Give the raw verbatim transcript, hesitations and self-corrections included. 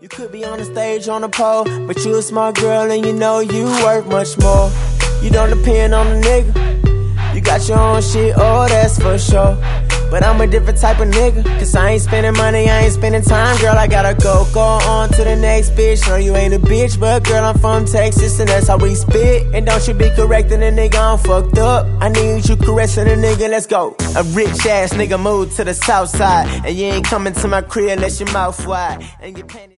You could be on the stage on the pole, but you a smart girl and you know you worth much more. You don't depend on a nigga, you got your own shit, oh that's for sure. But I'm a different type of nigga, cause I ain't spending money, I ain't spending time. Girl, I gotta go, go on to the next bitch. No, you ain't a bitch, but girl, I'm from Texas and that's how we spit. And don't you be correcting a nigga, I'm fucked up. I need you caressing a nigga, let's go. A rich ass nigga moved to the south side, and you ain't coming to my crib unless your mouth wide and your panties